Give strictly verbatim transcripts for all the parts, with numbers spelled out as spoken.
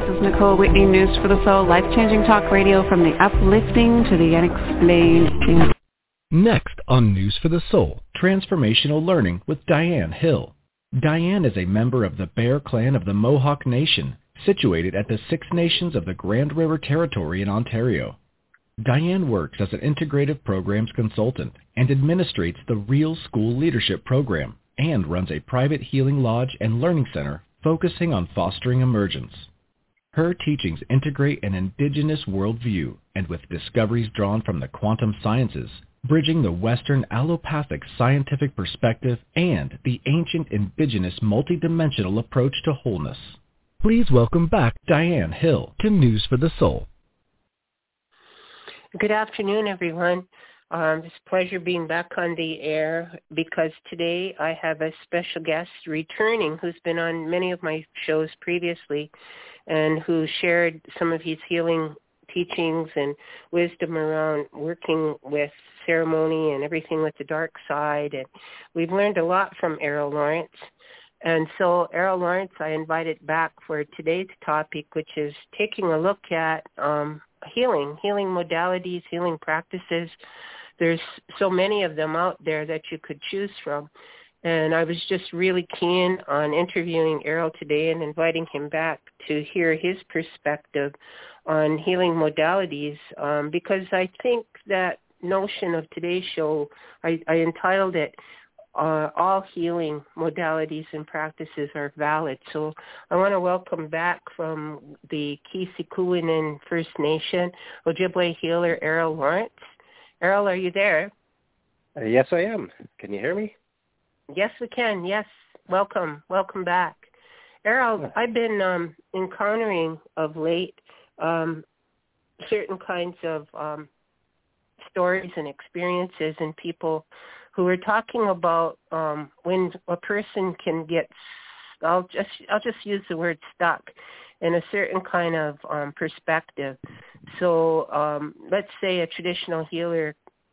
is Nicole Whitney, News for the Soul, life-changing talk radio from the uplifting to the unexplained. Next on News for the Soul, Transformational Learning with Diane Hill. Diane is a member of the Bear Clan of the Mohawk Nation, situated at the Six Nations of the Grand River Territory in Ontario. Diane works as an integrative programs consultant and administrates the Real School Leadership Program and runs a private healing lodge and learning center focusing on fostering emergence. Her teachings integrate an indigenous worldview and with discoveries drawn from the quantum sciences, bridging the Western allopathic scientific perspective and the ancient indigenous multidimensional approach to wholeness. Please welcome back Diane Hill to News for the Soul. Good afternoon, everyone. Um, it's a pleasure being back on the air because today I have a special guest returning who's been on many of my shows previously and who shared some of his healing teachings and wisdom around working with ceremony and everything with the dark side. And we've learned a lot from Errol Lawrence. And so Errol Lawrence, I invited back for today's topic, which is taking a look at um, healing, healing modalities, healing practices. There's so many of them out there that you could choose from. And I was just really keen on interviewing Errol today and inviting him back to hear his perspective on healing modalities, um, because I think that notion of today's show, I, I entitled it, uh, All Healing Modalities and Practices Are Valid. So I want to welcome back from the Kisikuinen First Nation, Ojibwe healer Errol Lawrence. Errol, are you there? Uh, yes, I am. Can you hear me? Yes, we can. Yes. Welcome. Welcome back. Errol, I've been um, encountering of late um, certain kinds of um, stories and experiences and people who are talking about um, when a person can get, I'll just I'll just use the word stuck in a certain kind of um, perspective. So um, let's say a traditional healer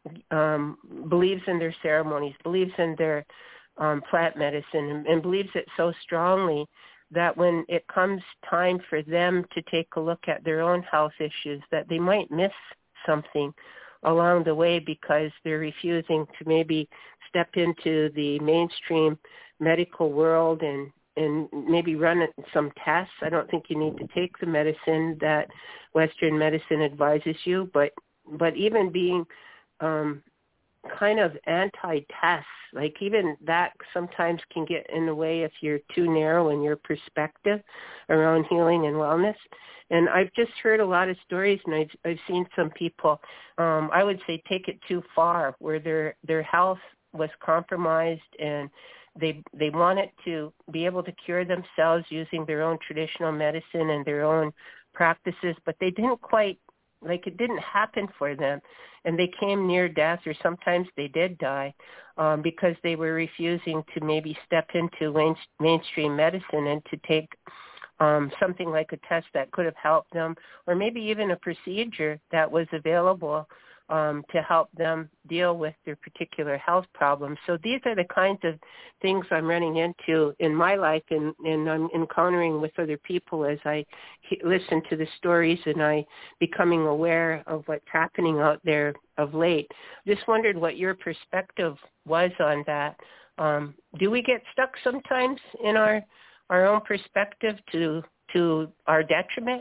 um, believes in their ceremonies, believes in their um, plant medicine, and, and believes it so strongly that when it comes time for them to take a look at their own health issues, that they might miss something along the way because they're refusing to maybe step into the mainstream medical world and, and maybe run some tests. I don't think you need to take the medicine that Western medicine advises you, but but even being um, kind of anti-tests, like even that sometimes can get in the way if you're too narrow in your perspective around healing and wellness. And I've just heard a lot of stories, and I've, I've seen some people, um, I would say, take it too far, where their their health was compromised and they they wanted to be able to cure themselves using their own traditional medicine and their own practices, but they didn't quite, like it didn't happen for them. And they came near death, or sometimes they did die um, because they were refusing to maybe step into main, mainstream medicine and to take um, something like a test that could have helped them, or maybe even a procedure that was available um, to help them deal with their particular health problems. So these are the kinds of things I'm running into in my life, and, and I'm encountering with other people as I he- listen to the stories and I becoming aware of what's happening out there of late. Just wondered what your perspective was on that. Um, do we get stuck sometimes in our our own perspective to to our detriment?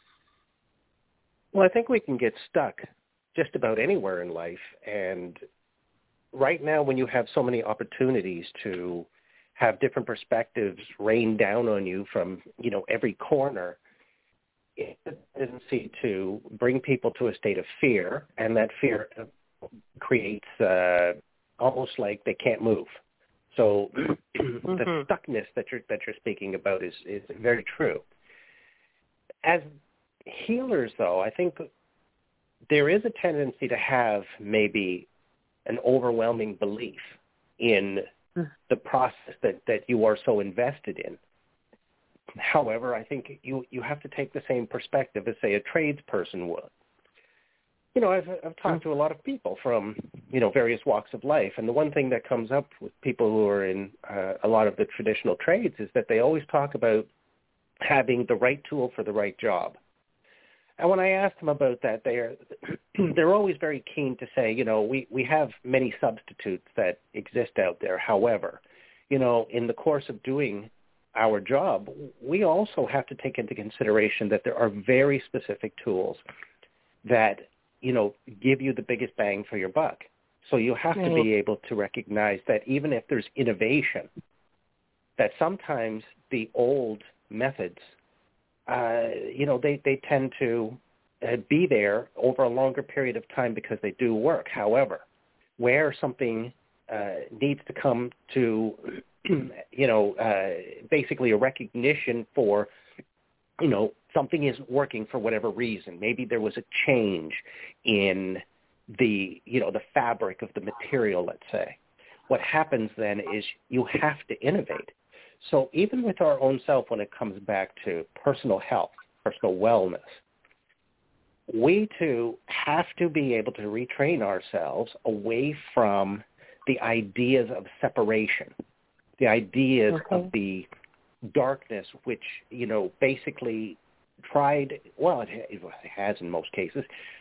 Well, I think we can get stuck just about anywhere in life. And right now, when you have so many opportunities to have different perspectives rain down on you from, you know, every corner, it's a tendency to bring people to a state of fear, and that fear creates uh, almost like they can't move. So mm-hmm. the stuckness that you're that you're speaking about is, is very true. As healers, though, I think there is a tendency to have maybe an overwhelming belief in the process that, that you are so invested in. However, I think you, you have to take the same perspective as, say, a tradesperson would. You know, I've, I've talked to a lot of people from, you know, various walks of life, and the one thing that comes up with people who are in uh, a lot of the traditional trades is that they always talk about having the right tool for the right job. And when I asked them about that, they're they're always very keen to say, you know, we, we have many substitutes that exist out there. However, you know, in the course of doing our job, we also have to take into consideration that there are very specific tools that, you know, give you the biggest bang for your buck. So you have right. to be able to recognize that even if there's innovation, that sometimes the old methods, uh, you know, they, they tend to uh, be there over a longer period of time because they do work. However, where something uh, needs to come to, you know, uh, basically a recognition for, you know, something isn't working for whatever reason. Maybe there was a change in the, you know, the fabric of the material, let's say. What happens then is you have to innovate. So even with our own self, when it comes back to personal health, personal wellness, we too have to be able to retrain ourselves away from the ideas of separation, the ideas okay. of the darkness, which, you know, basically tried, well, it, it has in most cases,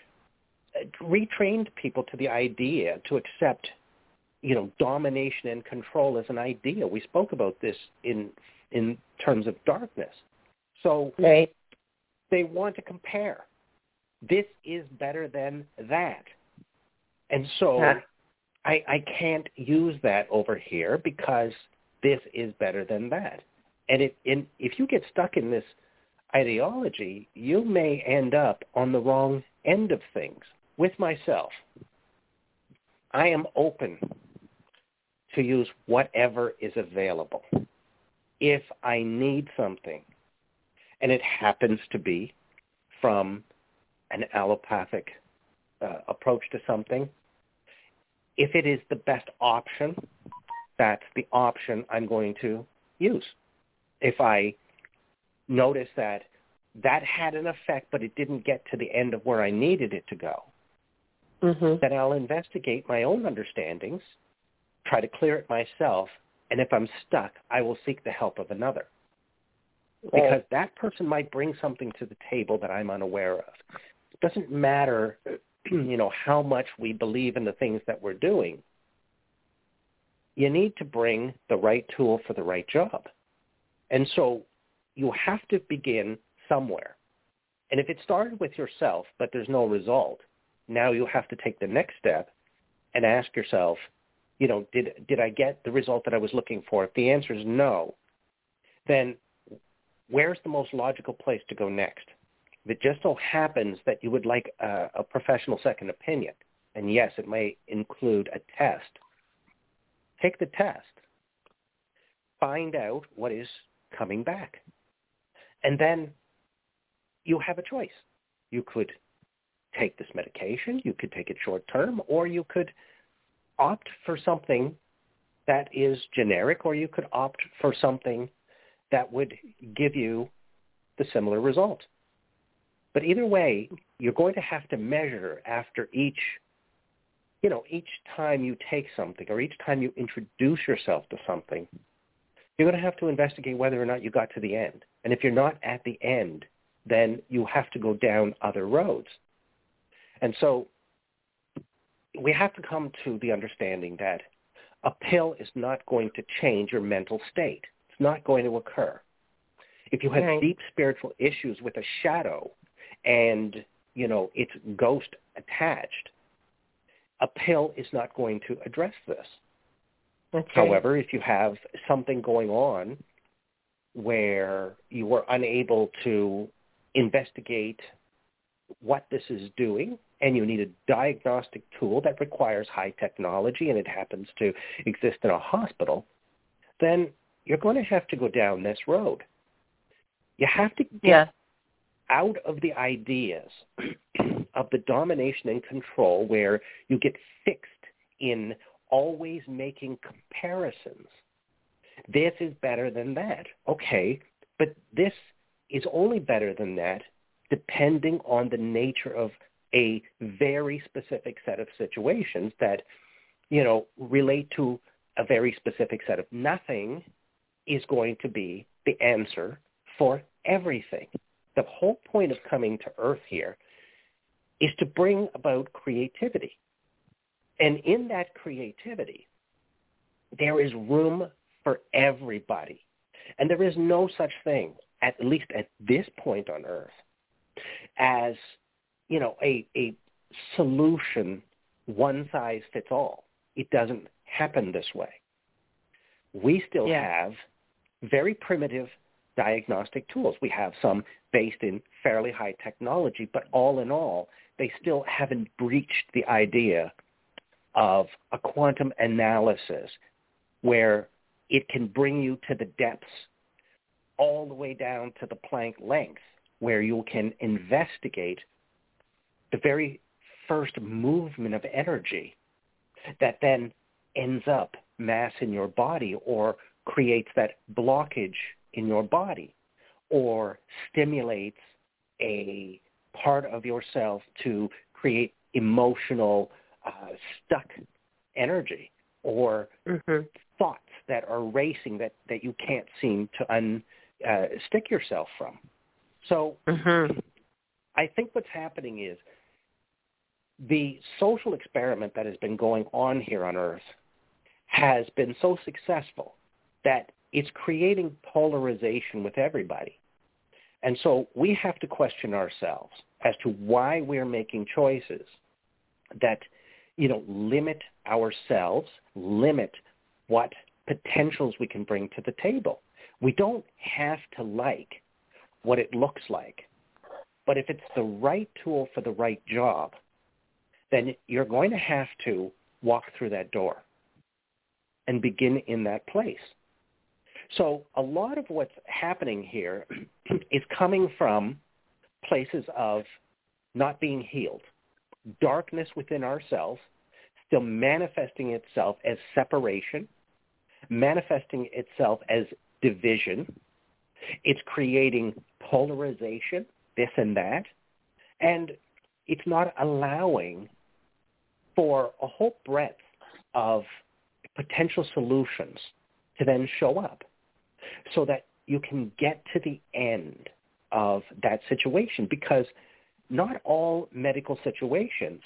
retrained people to the idea to accept, you know, domination and control as an idea. We spoke about this in in terms of darkness. So right. they want to compare. This is better than that. And so huh. I, I can't use that over here because this is better than that. And it, in, if you get stuck in this ideology, you may end up on the wrong end of things. With myself, I am open to use whatever is available. If I need something, and it happens to be from an allopathic uh, approach to something, if it is the best option, that's the option I'm going to use. If I notice that that had an effect, but it didn't get to the end of where I needed it to go, mm-hmm. then I'll investigate my own understandings, try to clear it myself, and if I'm stuck, I will seek the help of another. Right. Because that person might bring something to the table that I'm unaware of. It doesn't matter, you know, how much we believe in the things that we're doing. You need to bring the right tool for the right job. And so you have to begin somewhere. And if it started with yourself, but there's no result, now you have to take the next step and ask yourself, you know, did did I get the result that I was looking for? If the answer is no, then where's the most logical place to go next? If it just so happens that you would like a, a professional second opinion, and yes, it may include a test, take the test. Find out what is coming back. And then you have a choice. You could take this medication, you could take it short term, or you could opt for something that is generic, or you could opt for something that would give you the similar result. But either way, you're going to have to measure after each, you know, each time you take something or each time you introduce yourself to something, you're going to have to investigate whether or not you got to the end. And if you're not at the end, then you have to go down other roads. And so we have to come to the understanding that a pill is not going to change your mental state. It's not going to occur. If you have right. deep spiritual issues with a shadow and, you know, it's ghost attached, a pill is not going to address this. Okay. However, if you have something going on where you were unable to investigate what this is doing, and you need a diagnostic tool that requires high technology, and it happens to exist in a hospital, then you're going to have to go down this road. You have to get yeah. out of the ideas of the domination and control where you get fixed in always making comparisons. This is better than that. Okay, but this is only better than that depending on the nature of a very specific set of situations that, you know, relate to a very specific set of nothing is going to be the answer for everything. The whole point of coming to Earth here is to bring about creativity. And in that creativity, there is room for everybody. And there is no such thing, at least at this point on Earth, as, you know, a, a solution, one size fits all. It doesn't happen this way. We still yeah. have very primitive diagnostic tools. We have some based in fairly high technology, but all in all, they still haven't breached the idea of a quantum analysis where it can bring you to the depths all the way down to the Planck length, where you can investigate the very first movement of energy that then ends up mass in your body or creates that blockage in your body or stimulates a part of yourself to create emotional uh, stuck energy or mm-hmm. thoughts that are racing that, that you can't seem to un, uh, stick yourself from. So mm-hmm. I think what's happening is the social experiment that has been going on here on Earth has been so successful that it's creating polarization with everybody. And so we have to question ourselves as to why we're making choices that, you know, limit ourselves, limit what potentials we can bring to the table. We don't have to like what it looks like, but if it's the right tool for the right job, then you're going to have to walk through that door and begin in that place. So a lot of what's happening here is coming from places of not being healed, darkness within ourselves, still manifesting itself as separation, manifesting itself as division. It's creating polarization, this and that, and it's not allowing for a whole breadth of potential solutions to then show up so that you can get to the end of that situation, because not all medical situations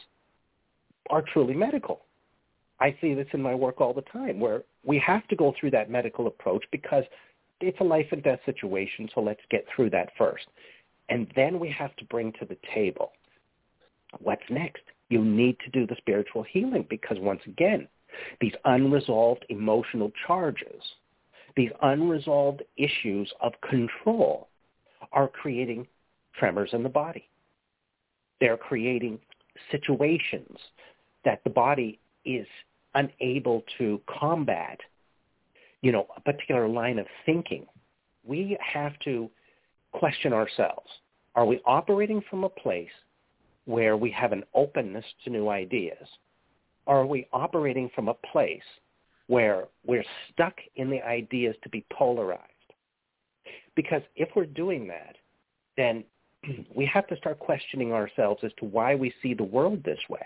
are truly medical. I see this in my work all the time, where we have to go through that medical approach because it's a life and death situation, so let's get through that first. And then we have to bring to the table, what's next? You need to do the spiritual healing because, once again, these unresolved emotional charges, these unresolved issues of control are creating tremors in the body. They're creating situations that the body is unable to combat, you know, a particular line of thinking. We have to question ourselves. Are we operating from a place where we have an openness to new ideas? Or are we operating from a place where we're stuck in the ideas to be polarized? Because if we're doing that, then we have to start questioning ourselves as to why we see the world this way.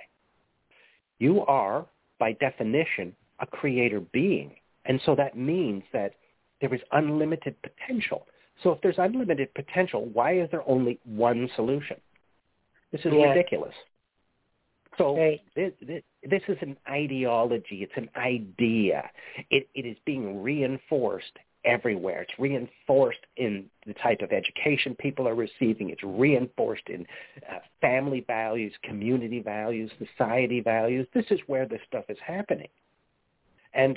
You are, by definition, a creator being. And so that means that there is unlimited potential. So if there's unlimited potential, why is there only one solution? This is yeah. ridiculous. So right. this, this, this is an ideology. It's an idea. It, it is being reinforced everywhere. It's reinforced in the type of education people are receiving. It's reinforced in uh, family values, community values, society values. This is where this stuff is happening. And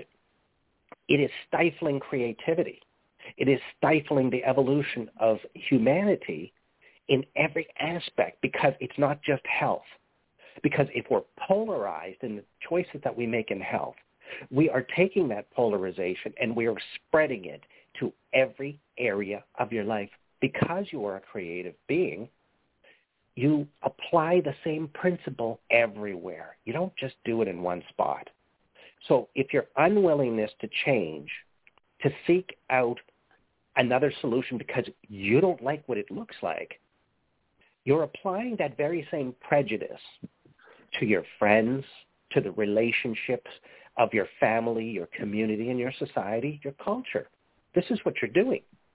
it is stifling creativity. It is stifling the evolution of humanity in every aspect, because it's not just health. Because if we're polarized in the choices that we make in health, we are taking that polarization and we are spreading it to every area of your life. Because you are a creative being, you apply the same principle everywhere. You don't just do it in one spot. So if your unwillingness to change, to seek out another solution because you don't like what it looks like, you're applying that very same prejudice to your friends, to the relationships of your family, your community, and your society, your culture. This is what you're doing.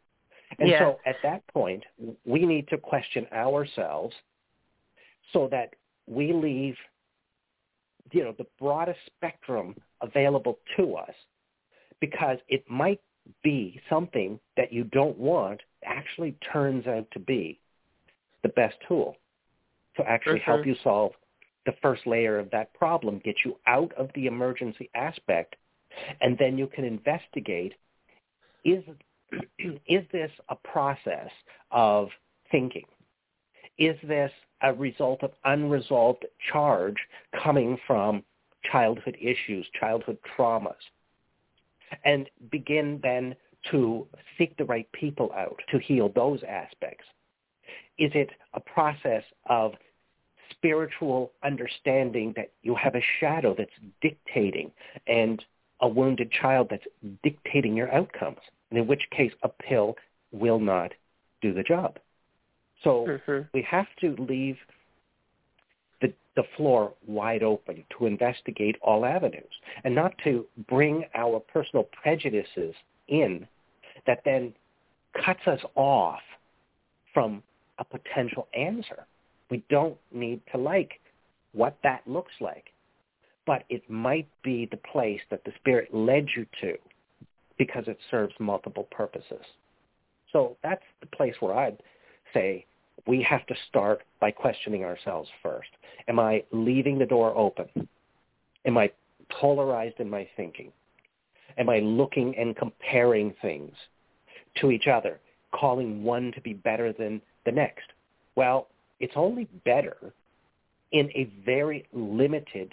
And yeah. so at that point, we need to question ourselves so that we leave, you know, the broadest spectrum available to us, because it might be something that you don't want actually turns out to be the best tool to actually mm-hmm. help you solve the first layer of that problem, get you out of the emergency aspect, and then you can investigate, is, is this a process of thinking? Is this a result of unresolved charge coming from childhood issues, childhood traumas? And begin then to seek the right people out to heal those aspects. Is it a process of spiritual understanding that you have a shadow that's dictating and a wounded child that's dictating your outcomes, and in which case a pill will not do the job? So mm-hmm. we have to leave the, the floor wide open to investigate all avenues, and not to bring our personal prejudices in that then cuts us off from a potential answer. We don't need to like what that looks like, but it might be the place that the Spirit led you to because it serves multiple purposes. So that's the place where I'd say we have to start by questioning ourselves first. Am I leaving the door open? Am I polarized in my thinking? Am I looking and comparing things to each other, calling one to be better than the next? Well, it's only better in a very limited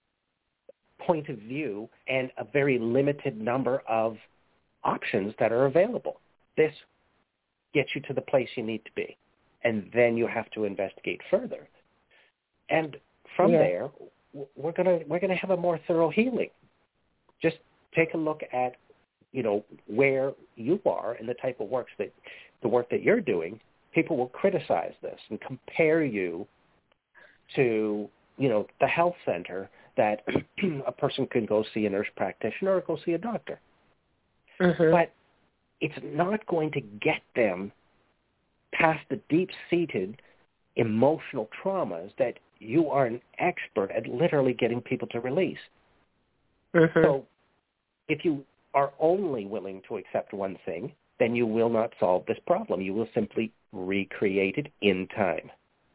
point of view and a very limited number of options that are available. This gets you to the place you need to be, and then you have to investigate further. And from yeah. there, we're gonna we're gonna have a more thorough healing. Just take a look at, you know, where you are and the type of works that the work that you're doing. People will criticize this and compare you to, you know, the health center that a person can go see a nurse practitioner or go see a doctor. Mm-hmm. But it's not going to get them past the deep-seated emotional traumas that you are an expert at literally getting people to release. Mm-hmm. So if you are only willing to accept one thing, then you will not solve this problem. You will simply recreate it in time.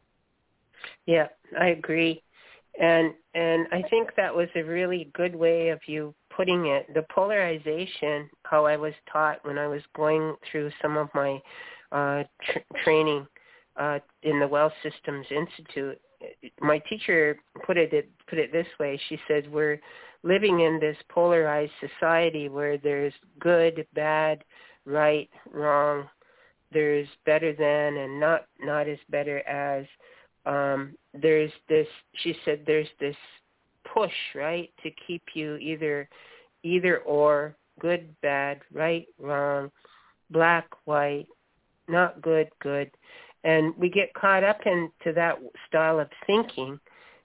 Yeah, I agree. And and I think that was a really good way of you putting it. The polarization, how I was taught when I was going through some of my uh, tr- training uh, in the Well Systems Institute, my teacher put it put it this way. She said, we're living in this polarized society where there's good, bad, right, wrong, there's better than and not not as better as. Um, there's this, she said, there's this push, right, to keep you either either or, good, bad, right, wrong, black, white, not good, good. And we get caught up into that style of thinking.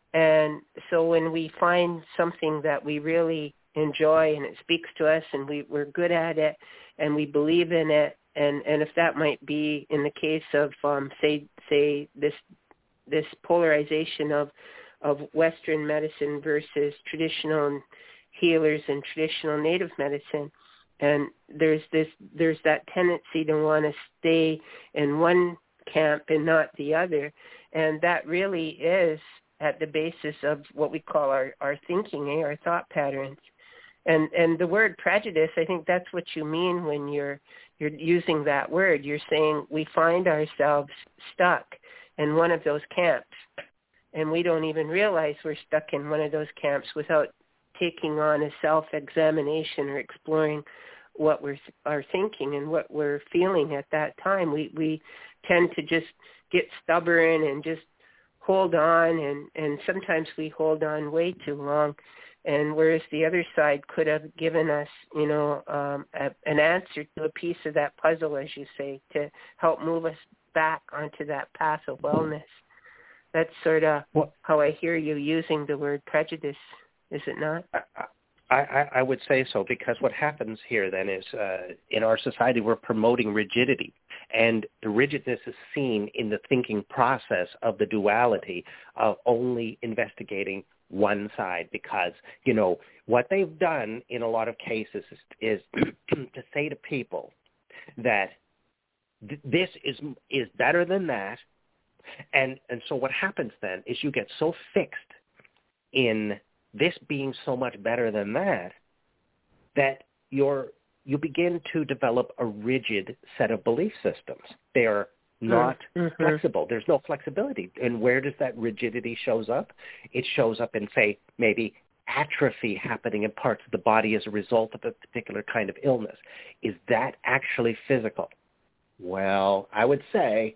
And so when we find something that we really enjoy and it speaks to us and we, we're good at it and we believe in it, and, and if that might be in the case of, um, say, say this this polarization of, of Western medicine versus traditional healers and traditional native medicine. And there's this, there's that tendency to want to stay in one camp and not the other. And that really is at the basis of what we call our, our thinking, eh, our thought patterns. And and the word prejudice, I think that's what you mean when you're you're using that word. You're saying we find ourselves stuck in one of those camps, and we don't even realize we're stuck in one of those camps without taking on a self-examination or exploring what we're are thinking and what we're feeling at that time. We we tend to just get stubborn and just hold on, and, and sometimes we hold on way too long. And whereas the other side could have given us, you know, um, a, an answer to a piece of that puzzle, as you say, to help move us back onto that path of wellness. That's sort of well, how I hear you using the word prejudice, is it not? I, I, I would say so, because what happens here then is uh, in our society we're promoting rigidity, and the rigidness is seen in the thinking process of the duality of only investigating one side, because, you know, what they've done in a lot of cases is, is to say to people that th- this is is better than that, and and so what happens then is you get so fixed in this being so much better than that, that you're, you begin to develop a rigid set of belief systems. They are not mm-hmm. flexible. There's no flexibility. And where does that rigidity shows up? It shows up in, say, maybe atrophy happening in parts of the body as a result of a particular kind of illness. Is that actually physical? Well, I would say,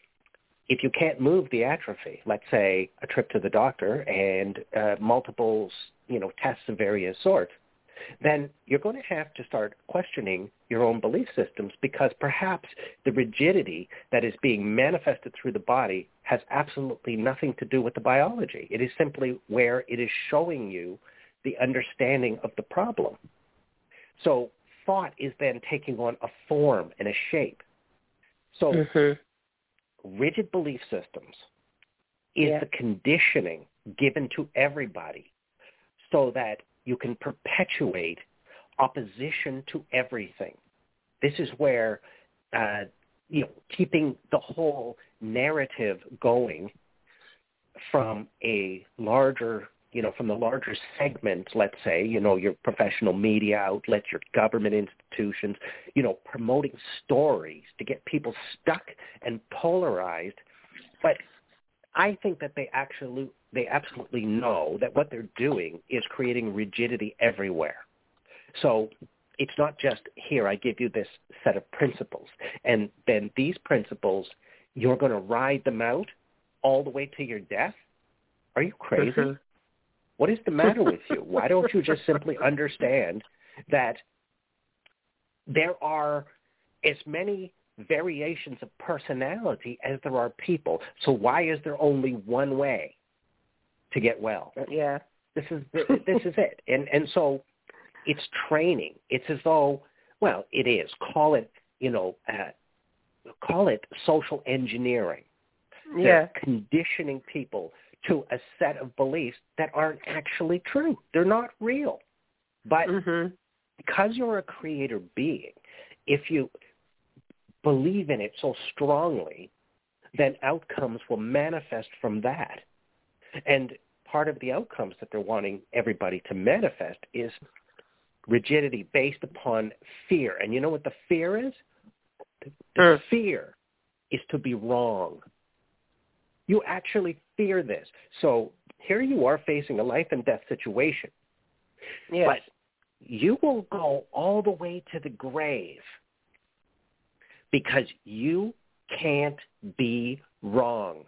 if you can't move the atrophy, let's say a trip to the doctor and uh, multiple, you know, tests of various sorts, then you're going to have to start questioning your own belief systems, because perhaps the rigidity that is being manifested through the body has absolutely nothing to do with the biology. It is simply where it is showing you the understanding of the problem. So thought is then taking on a form and a shape. So mm-hmm. rigid belief systems is yeah. the conditioning given to everybody so that you can perpetuate opposition to everything. This is where, uh, you know, keeping the whole narrative going from a larger, you know, from the larger segment, let's say, you know, your professional media outlets, your government institutions, you know, promoting stories to get people stuck and polarized. But I think that they actually, they absolutely know that what they're doing is creating rigidity everywhere. So it's not just, here, I give you this set of principles, and then these principles, you're going to ride them out all the way to your death? Are you crazy? Mm-hmm. What is the matter with you? Why don't you just simply understand that there are as many variations of personality as there are people? So why is there only one way to get well? Yeah. This is this is it. And and so it's training. It's as though, well, it is. Call it, you know, uh, call it social engineering. Yeah. They're conditioning people to a set of beliefs that aren't actually true. They're not real. But mm-hmm. because you're a creator being, if you believe in it so strongly, then outcomes will manifest from that. And part of the outcomes that they're wanting everybody to manifest is rigidity based upon fear. And you know what the fear is? The mm. fear is to be wrong. You actually fear this. So here you are facing a life and death situation. Yes. But you will go all the way to the grave because you can't be wrong.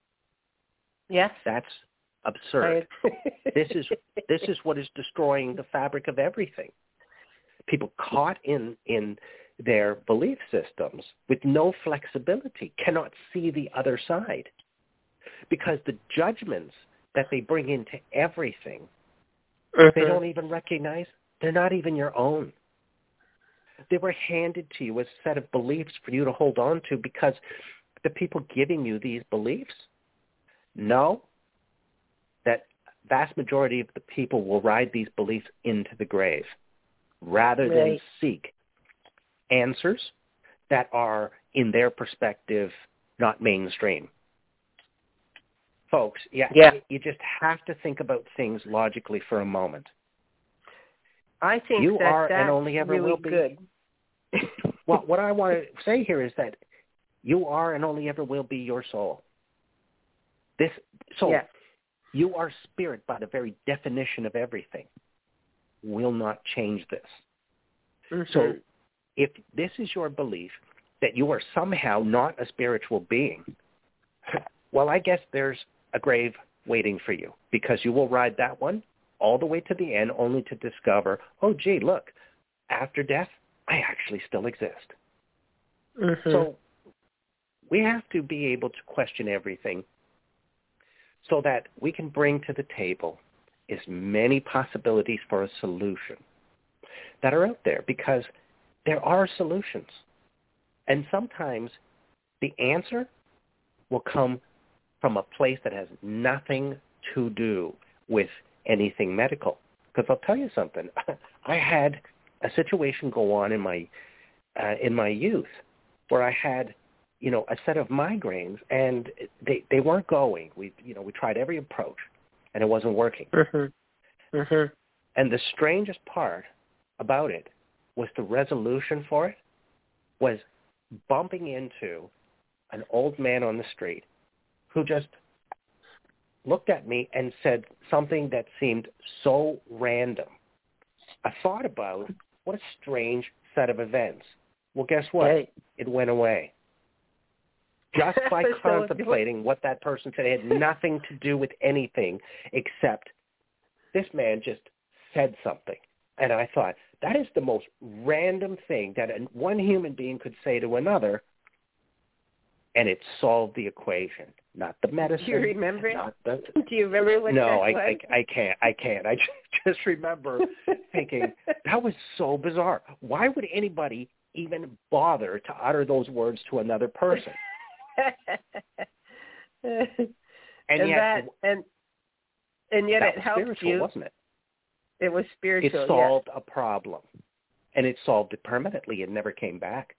Yes. That's absurd. this is this is what is destroying the fabric of everything. People caught in, in their belief systems with no flexibility cannot see the other side, because the judgments that they bring into everything, mm-hmm. they don't even recognize. They're not even your own. They were handed to you as a set of beliefs for you to hold on to, because the people giving you these beliefs know that vast majority of the people will ride these beliefs into the grave rather right. than seek answers that are, in their perspective, not mainstream. Folks, yeah, yeah. you just have to think about things logically for a moment. I think you that are that's and only ever really will be. Good. Well, what I want to say here is that you are and only ever will be your soul. This so yeah. you are spirit by the very definition of everything. Will not change this. Mm-hmm. So if this is your belief that you are somehow not a spiritual being, well, I guess there's a grave waiting for you, because you will ride that one all the way to the end, only to discover, oh, gee, look, after death, I actually still exist. Mm-hmm. So we have to be able to question everything so that we can bring to the table as many possibilities for a solution that are out there, because there are solutions. And sometimes the answer will come from a place that has nothing to do with anything medical. Because I'll tell you something. I had a situation go on in my uh, in my youth where I had, you know, a set of migraines, and they they weren't going. We you know we tried every approach, and it wasn't working. Mm-hmm. Mm-hmm. And the strangest part about it was the resolution for it was bumping into an old man on the street who just looked at me and said something that seemed so random. I thought about what a strange set of events. Well, guess what? Right. It went away. Just by So, contemplating what that person said. It had nothing to do with anything except this man just said something. And I thought, that is the most random thing that one human being could say to another, and it solved the equation. Not the medicine. Do you remember it? Not the, Do you remember what no, that I, was? I, I can't. I can't. I just, just remember thinking, that was so bizarre. Why would anybody even bother to utter those words to another person? and, and yet, that, and, and yet that it was helped spiritual, you. wasn't it? It was spiritual. It solved a problem, and it solved it permanently. It never came back.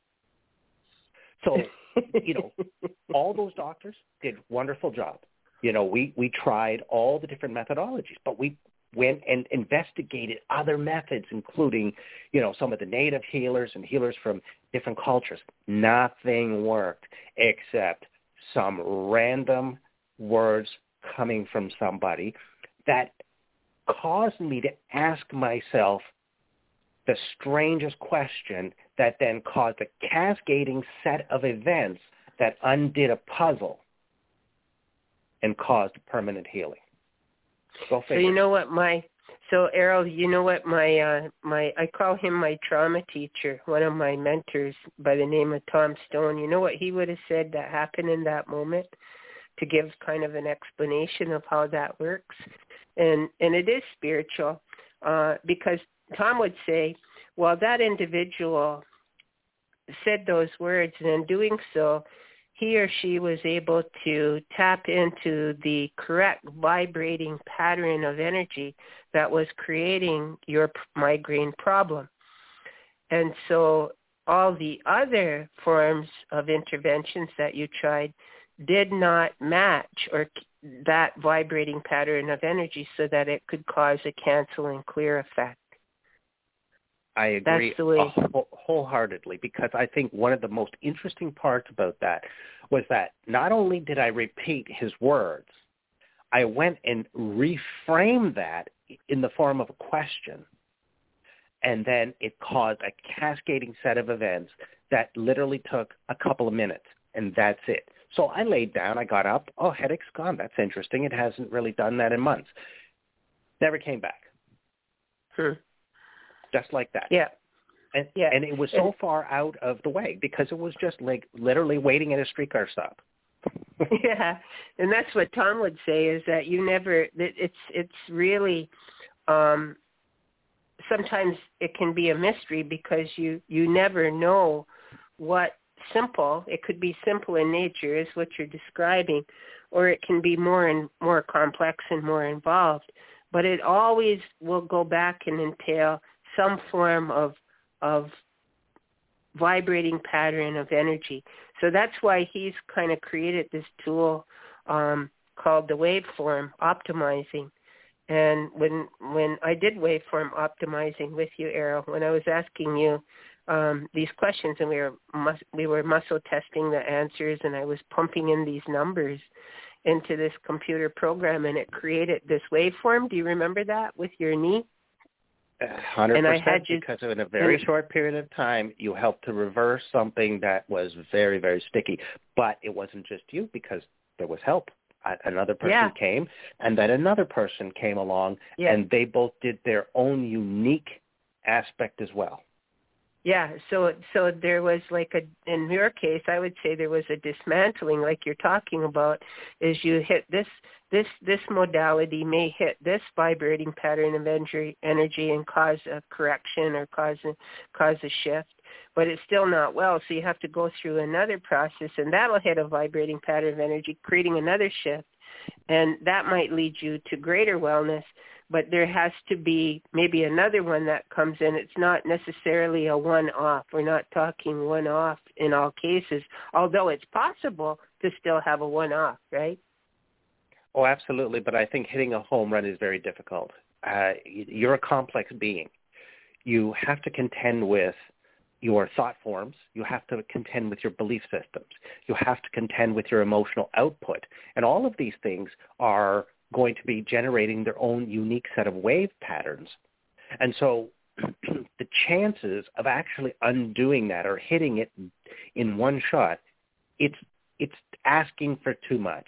So, you know, all those doctors did a wonderful job. You know, we, we tried all the different methodologies, but we went and investigated other methods, including, you know, some of the native healers and healers from different cultures. Nothing worked except some random words coming from somebody that caused me to ask myself the strangest question that then caused a cascading set of events that undid a puzzle and caused permanent healing. Go figure. So you know what my so Errol, you know what my uh, my I call him my trauma teacher, one of my mentors by the name of Tom Stone. You know what he would have said that happened in that moment, to give kind of an explanation of how that works, and and it is spiritual, uh, because Tom would say, well, that individual said those words, and in doing so, he or she was able to tap into the correct vibrating pattern of energy that was creating your migraine problem. And so all the other forms of interventions that you tried did not match or that vibrating pattern of energy so that it could cause a cancel and clear effect. I agree That's the way. wholeheartedly, because I think one of the most interesting parts about that was that not only did I repeat his words, I went and reframed that in the form of a question, and then it caused a cascading set of events that literally took a couple of minutes, and that's it. So I laid down, I got up, oh, headache's gone. That's interesting. It hasn't really done that in months. Never came back. Hmm. Just like that. Yeah. And, yeah. and it was so far out of the way because it was just like literally waiting at a streetcar stop. Yeah, and that's what Tom would say is that you never. It's it's really. Um, sometimes it can be a mystery because you you never know what simple. It could be simple in nature, is what you're describing, or it can be more and more complex and more involved. But it always will go back and entail some form of of vibrating pattern of energy. So that's why he's kind of created this tool um, called the waveform optimizing. And when when I did waveform optimizing with you, Errol, when I was asking you um, these questions, and we were mus- we were muscle testing the answers, and I was pumping in these numbers into this computer program, and it created this waveform. Do you remember that with your knee? one hundred percent, and I had you, because in a very and, short period of time, you helped to reverse something that was very, very sticky. But it wasn't just you, because there was help. Another person yeah. came, and then another person came along, yeah. and they both did their own unique aspect as well. Yeah, so so there was like a, in your case, I would say there was a dismantling, like you're talking about, is you hit this this this modality may hit this vibrating pattern of energy, energy and cause a correction or cause a, cause a shift, but it's still not well. So you have to go through another process, and that'll hit a vibrating pattern of energy, creating another shift, and that might lead you to greater wellness. But there has to be maybe another one that comes in. It's not necessarily a one-off. We're not talking one-off in all cases, although it's possible to still have a one-off, right? Oh, absolutely. But I think hitting a home run is very difficult. Uh, you're a complex being. You have to contend with your thought forms. You have to contend with your belief systems. You have to contend with your emotional output. And all of these things are going to be generating their own unique set of wave patterns. And so the chances of actually undoing that or hitting it in one shot, it's it's asking for too much.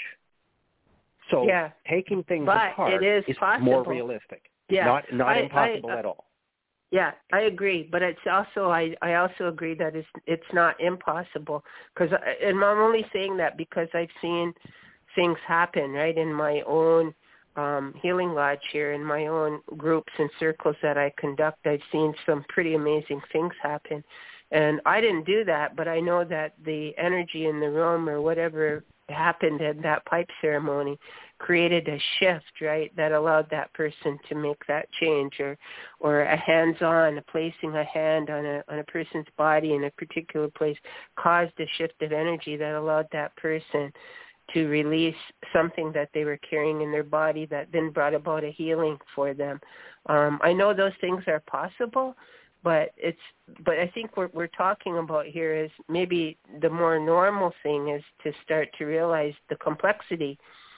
So yeah. taking things but apart it is, is possible. more realistic. Yeah. Not not I, impossible I, at all. Yeah, I agree, but it's also I, I also agree that it's it's not impossible, because and I'm only saying that because I've seen things happen right in my own um, healing lodge here, in my own groups and circles that I conduct. I've seen some pretty amazing things happen, and I didn't do that, but I know that the energy in the room or whatever happened at that pipe ceremony created a shift, right, that allowed that person to make that change, or or a hands-on, a placing a hand on a on a person's body in a particular place caused a shift of energy that allowed that person to release something that they were carrying in their body that then brought about a healing for them. Um, I know those things are possible, but it's but I think what we're talking about here is maybe the more normal thing is to start to realize the complexity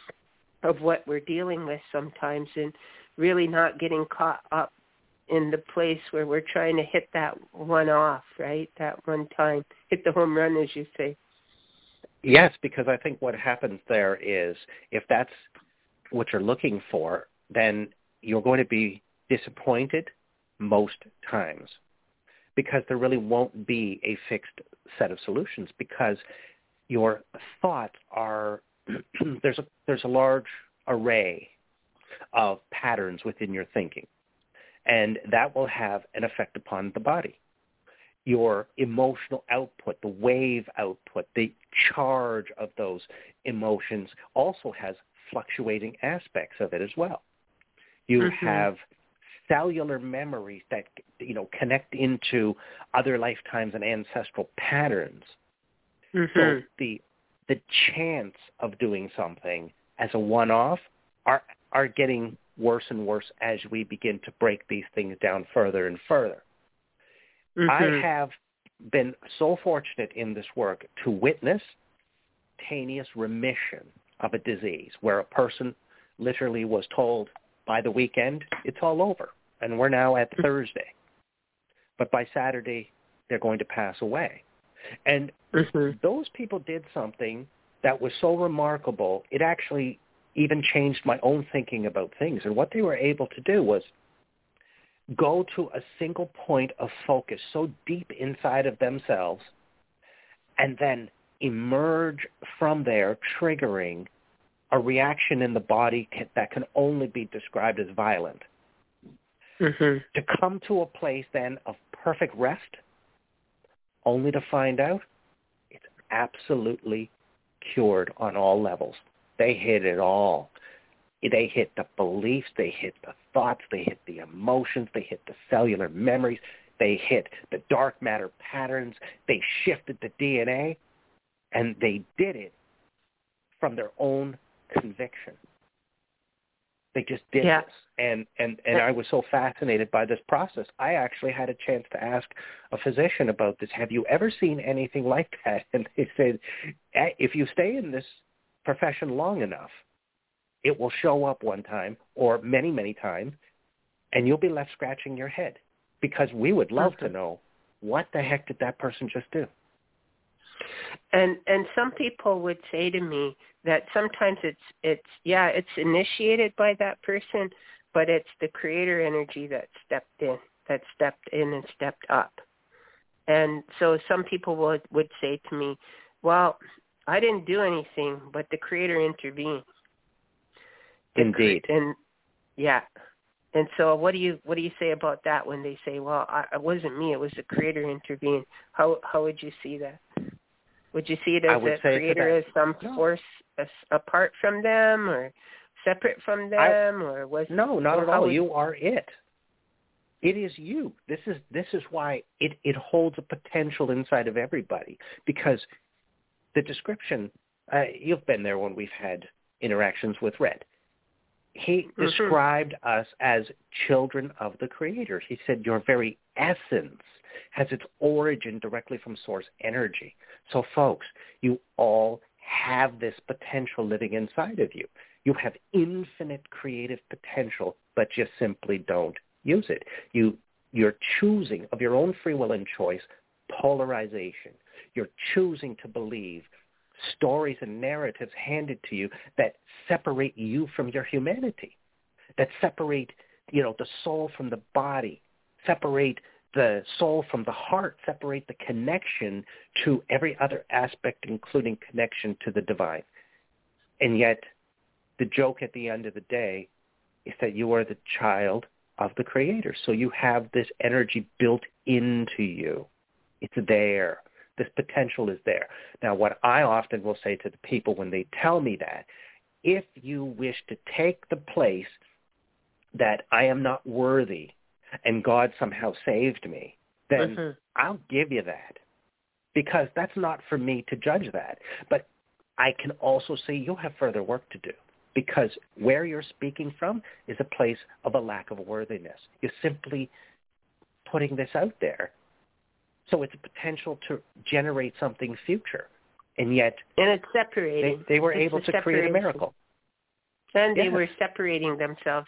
of what we're dealing with sometimes, and really not getting caught up in the place where we're trying to hit that one off, right? That one time, hit the home run, as you say. Yes, because I think what happens there is if that's what you're looking for, then you're going to be disappointed most times, because there really won't be a fixed set of solutions, because your thoughts are there's a there's a large array of patterns within your thinking, and that will have an effect upon the body. Your emotional output, the wave output, the charge of those emotions also has fluctuating aspects of it as well. You mm-hmm. have cellular memories that, you know, connect into other lifetimes and ancestral patterns. Mm-hmm. So the the chance of doing something as a one-off are are getting worse and worse as we begin to break these things down further and further. Mm-hmm. I have been so fortunate in this work to witness instantaneous remission of a disease where a person literally was told by the weekend, it's all over, and we're now at Thursday. But by Saturday, they're going to pass away. And mm-hmm. those people did something that was so remarkable, it actually even changed my own thinking about things. And what they were able to do was go to a single point of focus so deep inside of themselves and then emerge from there, triggering a reaction in the body that can only be described as violent. Mm-hmm. To come to a place then of perfect rest, only to find out it's absolutely cured on all levels. They hit it all. They hit the beliefs, they hit the thoughts, they hit the emotions, they hit the cellular memories, they hit the dark matter patterns, they shifted the D N A, and they did it from their own conviction. They just did yeah. this. And, and, and I was so fascinated by this process. I actually had a chance to ask a physician about this. Have you ever seen anything like that? And they said, if you stay in this profession long enough, it will show up one time or many, many times, and you'll be left scratching your head, because we would love mm-hmm. to know, what the heck did that person just do? And and some people would say to me that sometimes it's it's yeah it's initiated by that person, but it's the creator energy that stepped in, that stepped in and stepped up. And so some people would would say to me, well, I didn't do anything, but the creator intervened. Indeed. And yeah. And so what do you what do you say about that when they say, well, I, it wasn't me, it was the Creator intervened? How how would you see that? Would you see it as a Creator as some no. force as, apart from them or separate from them? I, or was No, not at all. Would, you are it. It is you. This is this is why it, it holds a potential inside of everybody, because the description, uh, you've been there when we've had interactions with Red. He mm-hmm. described us as children of the Creator. He said your very essence has its origin directly from source energy. So, folks, you all have this potential living inside of you. You have infinite creative potential, but you simply don't use it. You, you're choosing of your own free will and choice polarization. You're choosing to believe stories and narratives handed to you that separate you from your humanity, that separate, you know, the soul from the body, separate the soul from the heart, separate the connection to every other aspect, including connection to the divine. And yet, the joke at the end of the day is that you are the child of the Creator. So you have this energy built into you. It's there. This potential is there. Now, what I often will say to the people when they tell me that, if you wish to take the place that I am not worthy and God somehow saved me, then mm-hmm. I'll give you that, because that's not for me to judge that. But I can also say you'll have further work to do, because where you're speaking from is a place of a lack of worthiness. You're simply putting this out there. So it's a potential to generate something future. And yet and it's separating. They, they were it's able to create a miracle. And they yes. were separating themselves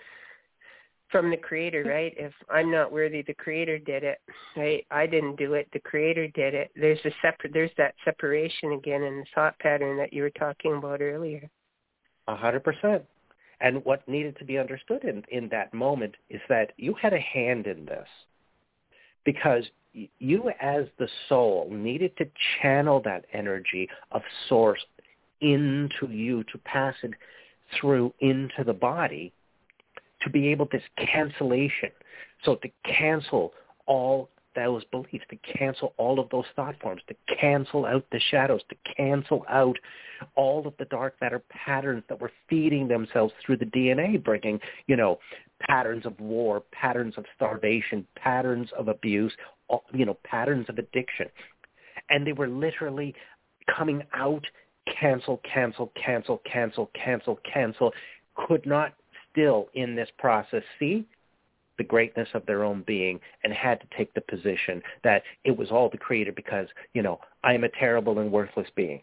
from the Creator, right? If I'm not worthy, the Creator did it, right? I didn't do it, the Creator did it. There's a separ- There's that separation again in the thought pattern that you were talking about earlier. A hundred percent. And what needed to be understood in, in that moment is that you had a hand in this, because you as the soul needed to channel that energy of source into you, to pass it through into the body, to be able to cancellation. So to cancel all those beliefs, to cancel all of those thought forms, to cancel out the shadows, to cancel out all of the dark matter patterns that were feeding themselves through the D N A, bringing, you know, patterns of war, patterns of starvation, patterns of abuse, you know, patterns of addiction. And they were literally coming out, cancel, cancel, cancel, cancel, cancel, cancel, could not still in this process see the greatness of their own being, and had to take the position that it was all the Creator because, you know, I am a terrible and worthless being.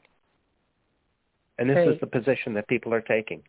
And this right. is the position that people are taking.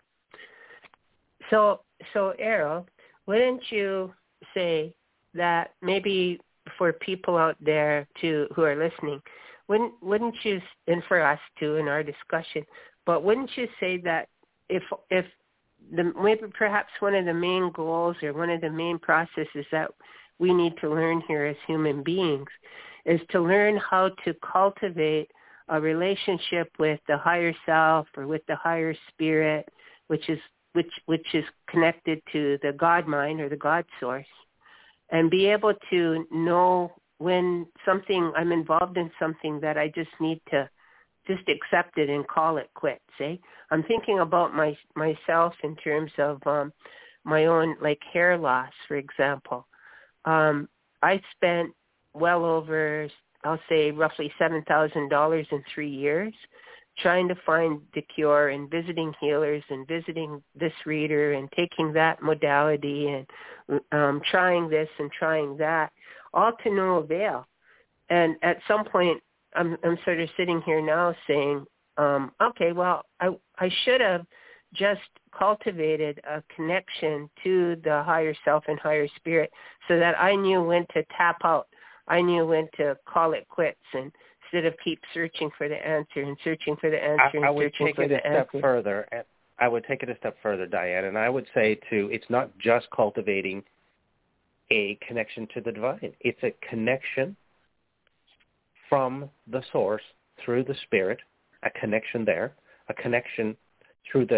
So, so Errol, wouldn't you say that maybe for people out there too who are listening, wouldn't wouldn't you, and for us too in our discussion, but wouldn't you say that if if the maybe perhaps one of the main goals or one of the main processes that we need to learn here as human beings is to learn how to cultivate a relationship with the higher self or with the higher spirit, which is which which is connected to the God mind or the God source, and be able to know when something I'm involved in something that I just need to just accept it and call it quits, eh? I'm thinking about my myself in terms of um, my own, like, hair loss, for example. Um, I spent well over, I'll say, roughly seven thousand dollars in three years trying to find the cure and visiting healers and visiting this reader and taking that modality and um, trying this and trying that, all to no avail. And at some point, I'm, I'm sort of sitting here now saying, um, okay, well, I, I should have just cultivated a connection to the higher self and higher spirit so that I knew when to tap out. I knew when to call it quits, and instead of keep searching for the answer and searching for the answer and I, I would searching take for it the a step answer. further. I would take it a step further, Diane, and I would say, too, it's not just cultivating a connection to the divine. It's a connection from the source through the spirit, a connection there, a connection through the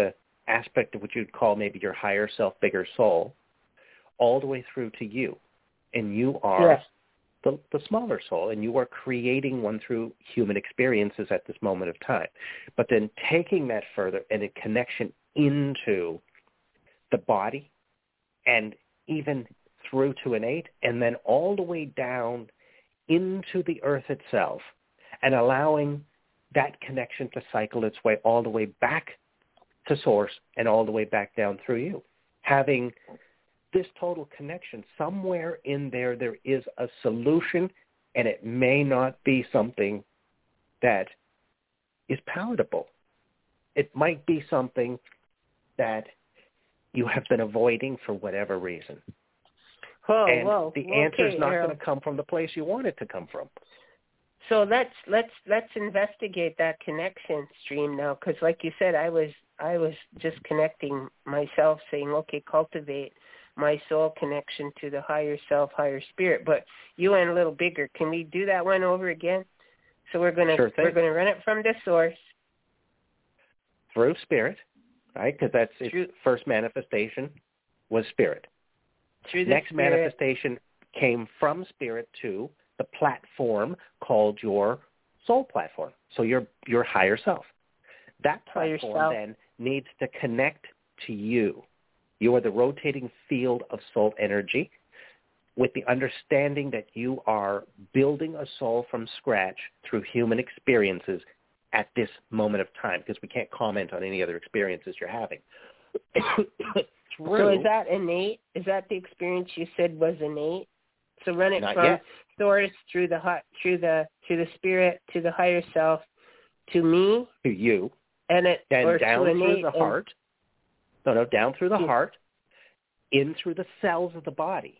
aspect of what you'd call maybe your higher self, bigger soul, all the way through to you. And you are yes. the, the smaller soul, and you are creating one through human experiences at this moment of time. But then taking that further and a connection into the body and even through to innate, and then all the way down into the earth itself, and allowing that connection to cycle its way all the way back to source and all the way back down through you. Having this total connection, somewhere in there, there is a solution, and it may not be something that is palatable. It might be something that you have been avoiding for whatever reason. Whoa, and whoa, the okay, answer is not Errol. going to come from the place you want it to come from. So let's let's let's investigate that connection stream now, because like you said, I was I was just connecting myself, saying, okay, cultivate my soul connection to the higher self, higher spirit. But you went a little bigger. Can we do that one over again? So we're gonna Sure thing. we're gonna run it from the source Through spirit, right? Because that's its Through, first manifestation was spirit. through the Next spirit. manifestation came from spirit to the platform called your soul platform, so your your higher self. That Higher platform self. then needs to connect to you. You are the rotating field of soul energy, with the understanding that you are building a soul from scratch through human experiences at this moment of time, because we can't comment on any other experiences you're having. Through, So is that innate? Is that the experience you said was innate? So run it Not from yet. source through the hot, through the through the spirit to the higher self to me, to you, and it and or down to through innate the and- heart. No, no, down through the Yeah. heart, in through the cells of the body,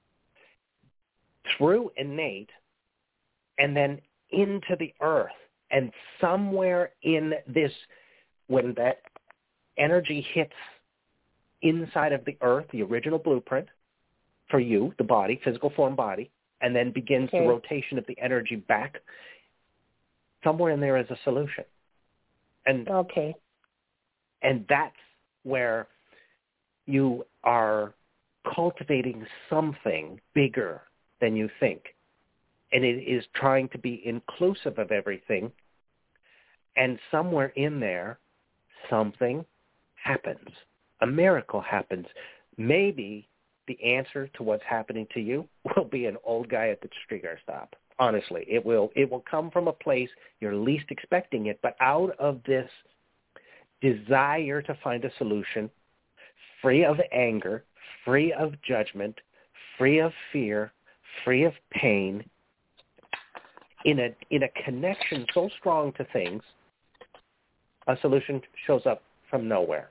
through innate, and then into the earth. And somewhere in this, when that energy hits inside of the earth, the original blueprint for you, the body, physical form body, and then begins Okay. the rotation of the energy back, somewhere in there is a solution. And Okay. And that's where you are cultivating something bigger than you think. And it is trying to be inclusive of everything. And somewhere in there, something happens. A miracle happens. Maybe the answer to what's happening to you will be an old guy at the streetcar stop. Honestly, it will it will come from a place you're least expecting it, but out of this desire to find a solution, free of anger, free of judgment, free of fear, free of pain, in a in a connection so strong to things, a solution shows up from nowhere.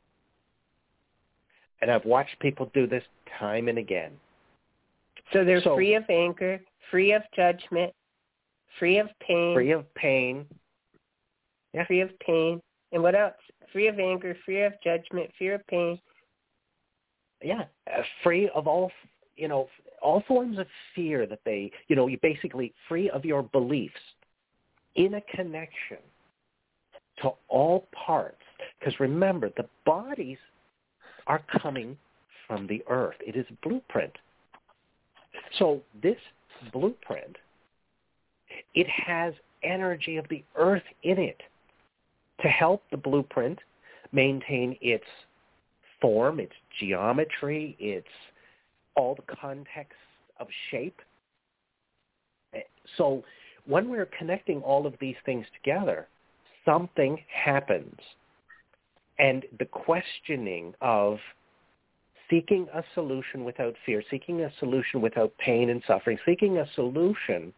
And I've watched people do this time and again. So they're So- free of anger, free of judgment, free of pain, Free of pain. Yeah. free of pain, and what else? Free of anger, free of judgment, fear of pain. Yeah, uh, free of all, you know, all forms of fear that they, you know, you basically free of your beliefs, in a connection to all parts. Because remember, the bodies are coming from the earth. It is a blueprint. So this blueprint, it has energy of the earth in it to help the blueprint maintain its form, its geometry, its all the context of shape. So when we're connecting all of these things together, something happens. And the questioning of seeking a solution without fear, seeking a solution without pain and suffering, seeking a solution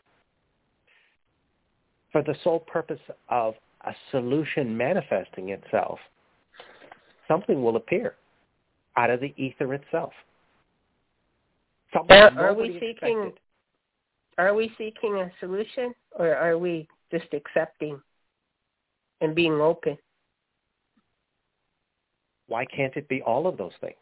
for the sole purpose of a solution manifesting itself, something will appear out of the ether itself. Something Are, are we nobody seeking? expected. Are we seeking a solution, or are we just accepting and being open? Why can't it be all of those things?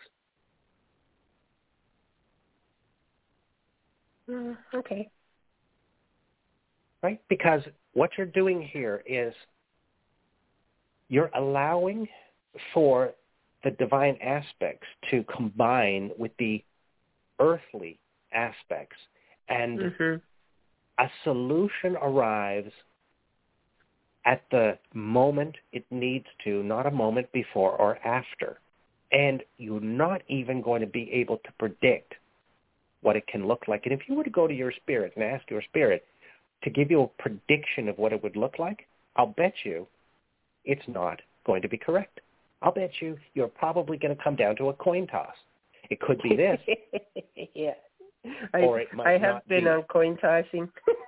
Mm, okay. Right? Because what you're doing here is you're allowing for the divine aspects to combine with the earthly aspects, and mm-hmm. a solution arrives at the moment it needs to, not a moment before or after. And you're not even going to be able to predict what it can look like. And if you were to go to your spirit and ask your spirit to give you a prediction of what it would look like, I'll bet you it's not going to be correct. I'll bet you you're probably going to come down to a coin toss. It could be this. yeah. Or I, it might I have not been be. on coin tossing.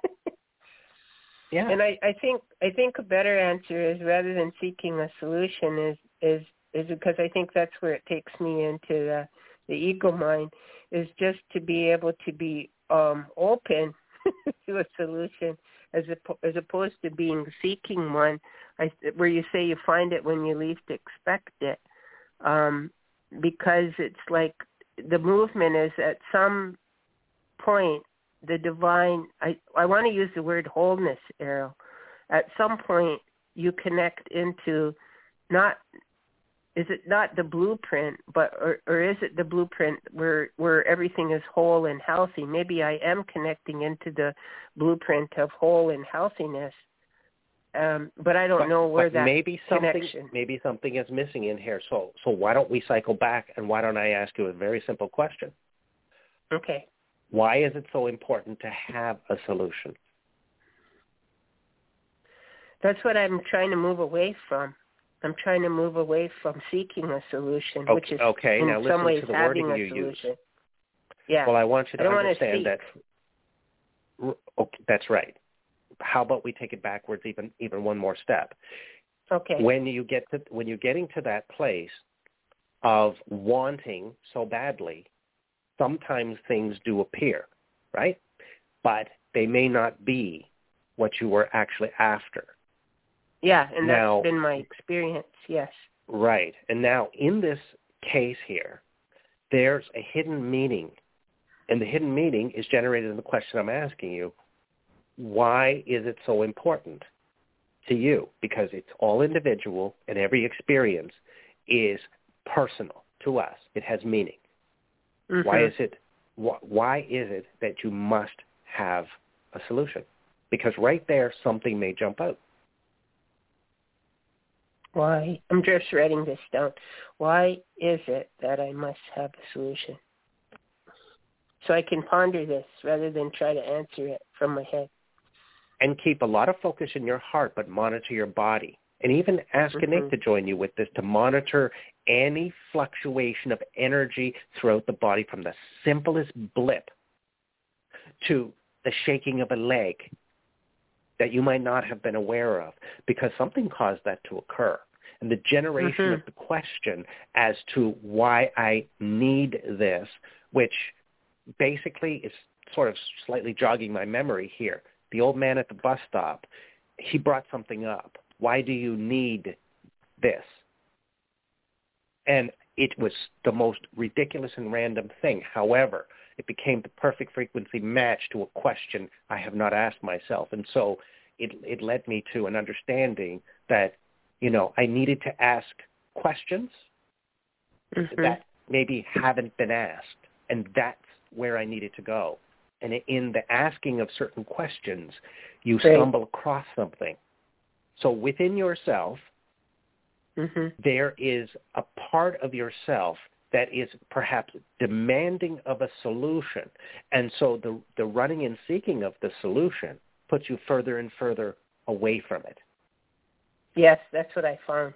Yeah. And I, I think I think a better answer is, rather than seeking a solution, is is is because I think that's where it takes me into the, the ego mind, is just to be able to be um, open to a solution, as a, as opposed to being seeking one, I, where you say you find it when you least expect it, um, because it's like the movement is at some point, the divine, I, I want to use the word wholeness, Errol. At some point, you connect into not, is it not the blueprint, but or, or is it the blueprint where where everything is whole and healthy? Maybe I am connecting into the blueprint of whole and healthiness, um, but I don't but, know where but that maybe something, connection. Maybe something is missing in here. So, so why don't we cycle back, and why don't I ask you a very simple question? Okay. Why is it so important to have a solution? That's what I'm trying to move away from. I'm trying to move away from seeking a solution, Okay, which is okay, in now some listen ways to the having wording a you solution. use. Yeah. Well, I want you to I don't understand want that. Okay, that's right. How about we take it backwards even even one more step? Okay. When you get to when you're getting to that place of wanting so badly, sometimes things do appear, right? But they may not be what you were actually after. Yeah, and now, that's been my experience, yes. Right. And now in this case here, there's a hidden meaning. And the hidden meaning is generated in the question I'm asking you. Why is it so important to you? Because it's all individual, and every experience is personal to us. It has meaning. Mm-hmm. Why is it why is it that you must have a solution? Because right there, something may jump out. Why? I'm just writing this down. Why is it that I must have a solution? So I can ponder this rather than try to answer it from my head. And keep a lot of focus in your heart, but monitor your body. And even ask mm-hmm. Nick to join you with this, to monitor any fluctuation of energy throughout the body, from the simplest blip to the shaking of a leg that you might not have been aware of, because something caused that to occur. And the generation mm-hmm. of the question as to why I need this, which basically is sort of slightly jogging my memory here. The old man at the bus stop, he brought something up. Why do you need this? And it was the most ridiculous and random thing. However, it became the perfect frequency match to a question I have not asked myself. And so it, it led me to an understanding that, you know, I needed to ask questions mm-hmm. that maybe haven't been asked. And that's where I needed to go. And in the asking of certain questions, you Great. stumble across something. So within yourself, mm-hmm. there is a part of yourself that is perhaps demanding of a solution. And so the, the running and seeking of the solution puts you further and further away from it. Yes, that's what I found.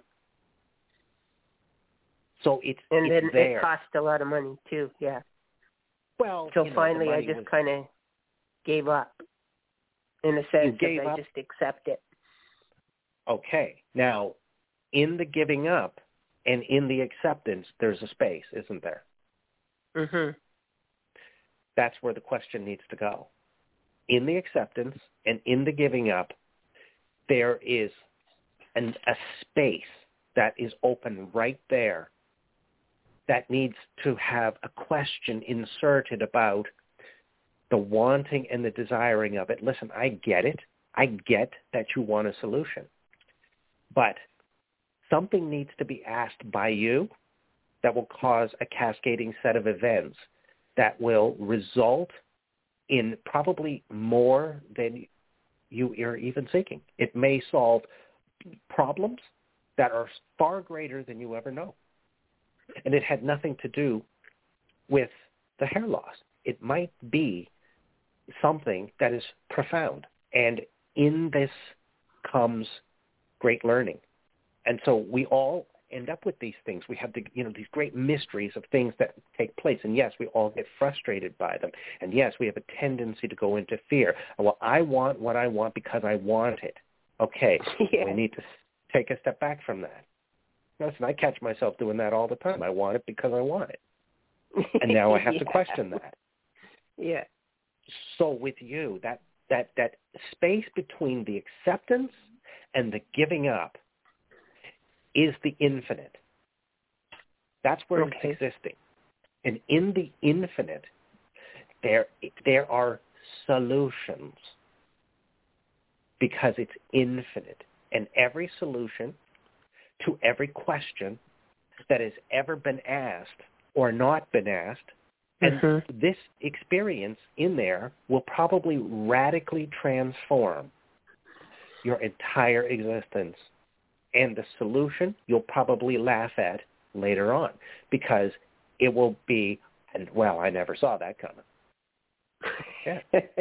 So it's, and it's then there. It cost a lot of money too, yeah. Well, so you know, finally I just was... kind of gave up in a sense that I up? just accept it. Okay. Now, in the giving up and in the acceptance, there's a space, isn't there? Mm-hmm. That's where the question needs to go. In the acceptance and in the giving up, there is an, a space that is open right there that needs to have a question inserted about the wanting and the desiring of it. Listen, I get it. I get that you want a solution. But something needs to be asked by you that will cause a cascading set of events that will result in probably more than you are even seeking. It may solve problems that are far greater than you ever know. And it had nothing to do with the hair loss. It might be something that is profound. And in this comes great learning. And so we all end up with these things. We have the, you know, these great mysteries of things that take place. And yes, we all get frustrated by them. And yes, we have a tendency to go into fear. Well, I want what I want because I want it. Okay, yeah. We need to take a step back from that. Listen, I catch myself doing that all the time. I want it because I want it. And now I have yeah. to question that. Yeah. So with you, that, that, that space between the acceptance and the giving up is the infinite. That's where okay. it's existing. And in the infinite, there there are solutions because it's infinite. And every solution to every question that has ever been asked or not been asked, and mm-hmm. this experience in there will probably radically transform your entire existence. And the solution you'll probably laugh at later on because it will be, and well, I never saw that coming. Yeah.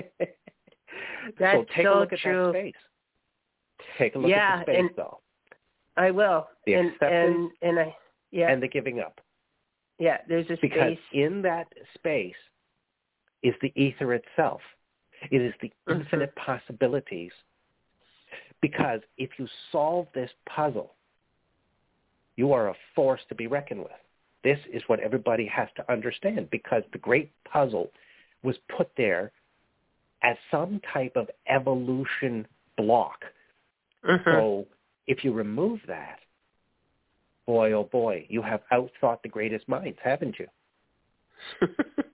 That's so take so a look at true. that space. Take a look yeah, at the space, and though. I will. The and, acceptance and, and, I, yeah. and the giving up. Yeah, there's a because space. Because in that space is the ether itself. It is the mm-hmm. infinite possibilities. Because if you solve this puzzle, you are a force to be reckoned with. This is what everybody has to understand because the great puzzle was put there as some type of evolution block. Mm-hmm. So if you remove that, boy, oh boy, you have outthought the greatest minds, haven't you?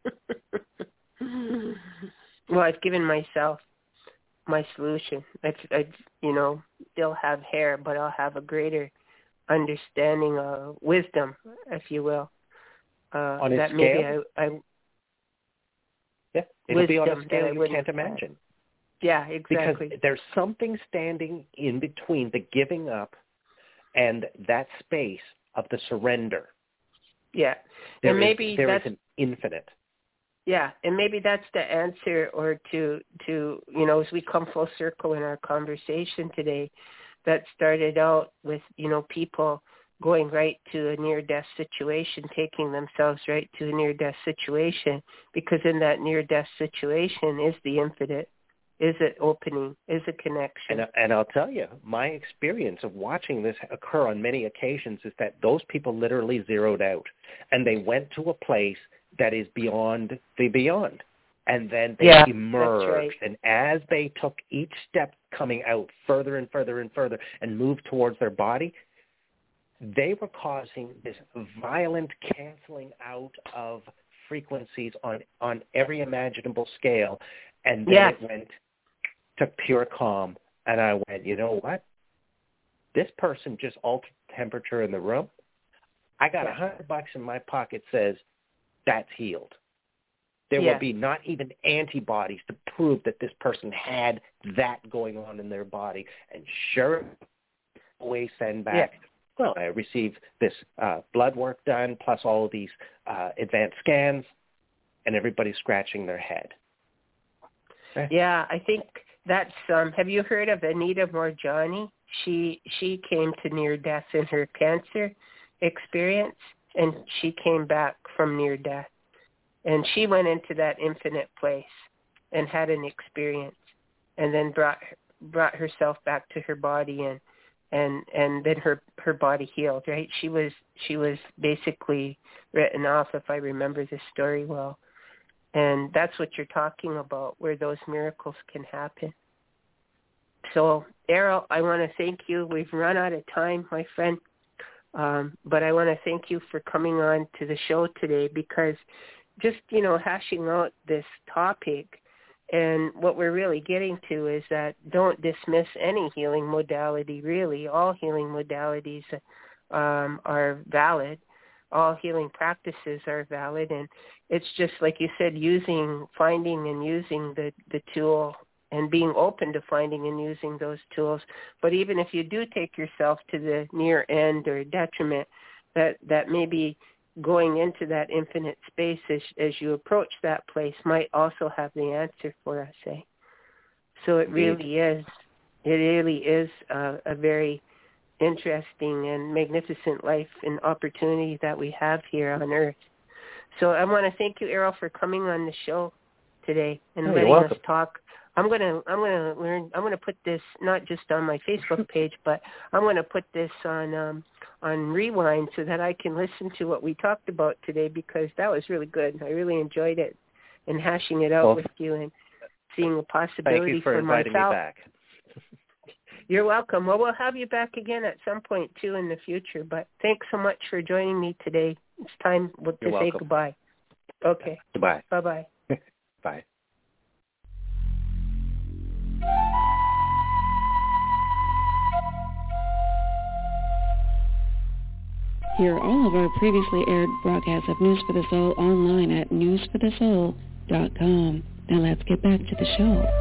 Well, I've given myself my solution. I, I, you know, still have hair, but I'll have a greater understanding of wisdom, if you will. Uh, on a that scale? maybe I, I yeah, it'll be on a scale you can't imagine. Yeah, exactly. Because there's something standing in between the giving up and that space of the surrender. Yeah, there and is, maybe there that's is an infinite. Yeah, and maybe that's the answer, or to, to, you know, as we come full circle in our conversation today, that started out with, you know, people going right to a near-death situation, taking themselves right to a near-death situation, because in that near-death situation is the infinite, is it opening, is a connection. And, and I'll tell you, my experience of watching this occur on many occasions is that those people literally zeroed out, and they went to a place that is beyond the beyond. And then they yeah, emerged. Right. And as they took each step coming out further and further and further and moved towards their body, they were causing this violent canceling out of frequencies on, on every imaginable scale. And then yeah. it went to pure calm. And I went, you know what? This person just altered the temperature in the room. I got a hundred bucks in my pocket says, that's healed. There yeah. will be not even antibodies to prove that this person had that going on in their body. And sure, always send back, yeah. well, I received this uh, blood work done, plus all of these uh, advanced scans, and everybody's scratching their head. Okay? Yeah, I think that's, um, have you heard of Anita Morjani? She, she came to near death in her cancer experience, and she came back from near death. And she went into that infinite place and had an experience, and then brought brought herself back to her body, and and and then her her body healed. Right? She was she was basically written off, if I remember the story well. And that's what you're talking about, where those miracles can happen. So, Errol, I want to thank you. We've run out of time, my friend. Um, but I want to thank you for coming on to the show today, because just, you know, hashing out this topic, and what we're really getting to is that don't dismiss any healing modality, really. All healing modalities um, are valid, all healing practices are valid. And it's just like you said, using, finding and using the, the tool and being open to finding and using those tools. But even if you do take yourself to the near end or detriment, that, that maybe going into that infinite space as, as you approach that place might also have the answer for us, eh? So it really is, it really is a, a very interesting and magnificent life and opportunity that we have here on Earth. So I want to thank you, Errol, for coming on the show today and oh, letting us talk. I'm gonna I'm gonna learn. I'm gonna put this not just on my Facebook page, but I'm gonna put this on um, on Rewind so that I can listen to what we talked about today, because that was really good. I really enjoyed it and hashing it out well, with you and seeing a possibility thank you for, for inviting myself. me back. You're welcome. Well, we'll have you back again at some point, too, in the future. But thanks so much for joining me today. It's time to You're say welcome. goodbye. Okay. Goodbye. Bye-bye. Bye. Hear all of our previously aired broadcasts of News for the Soul online at news for the soul dot com. Now let's get back to the show.